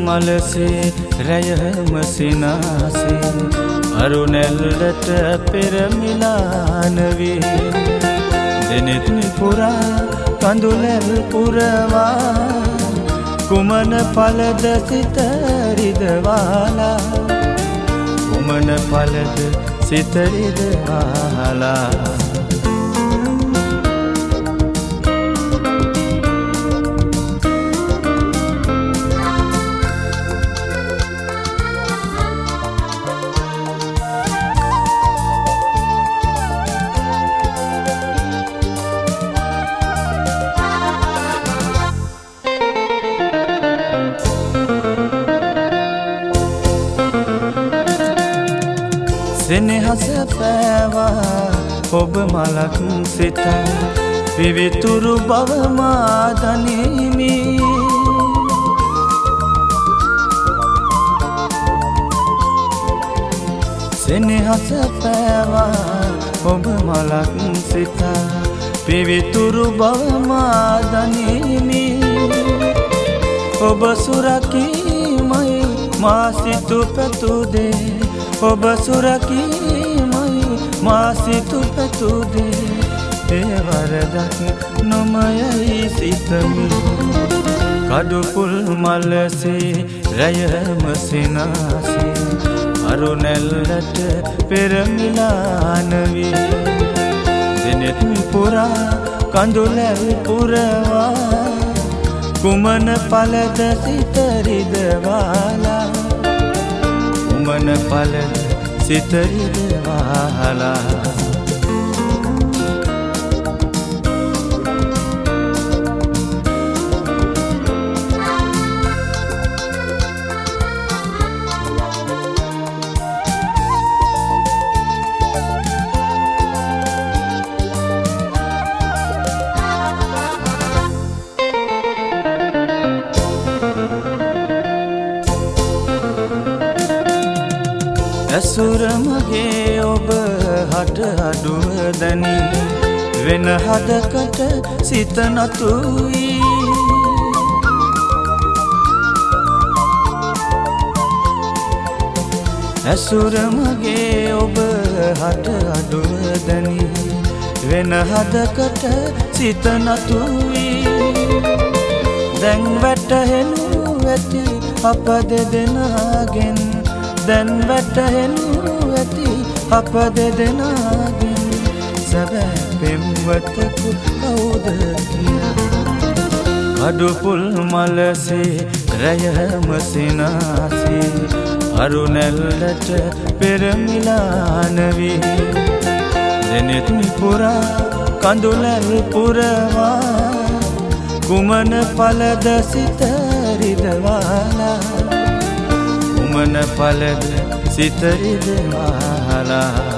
මලසේ රැයම සිනාසේ අරුණැල්ලට පෙරමිලාන වේ දෙනෙත් පුරා කඳුලැල් පුරවා කුමන පලද සිත රිදවාලා කුමන පලද සිත රිදවාලා සෙනෙහස පෑවා ඔබ මලක් සිතා පිවිතුරු බව මා දනිමි සෙනෙහස පෑවා ඔබ මලක් සිතා පිවිතුරු බව මා දනිමි ඔබ සුරකීමයි මා සිතු පැතුදේ ඔබ සුරකීමයි මා සිතු පැතුදේ ඒ වරදක් නොමයයි සිතමි කඩුපුල් මලසේ රැයම සිනාසේ අරුණැල්ලට පෙරමිලාන වේ දෙනෙත් පුරා කඳුලැල් පුරවා කුමන පලද සිත රිදවාලා කුමන පලද සිත රිදවාලා ඇසුර මගේ ඔබ හට අඩුව දැනි වෙන හදකට සිත නතුයි ඇසුර මගේ ඔබ හට අඩුව දැනි වෙන හදකට සිත නතුයි දැන් වැටහෙනු ඇති අප දෙදෙනාගෙන් දැන් වැටහෙනු ඇති අප දෙදෙනාගෙන් සැබෑ පෙම්වතකු කවුද කියා කඩුපුල් මලසේ රැයම සිනාසේ අරුණැල්ලට පෙරමිලාන වේ දෙනෙත් පුරා කඳුලැල් පුරවා කුමන පලද සිත රිදවාලා කුමන පලද සිත රිදවාලා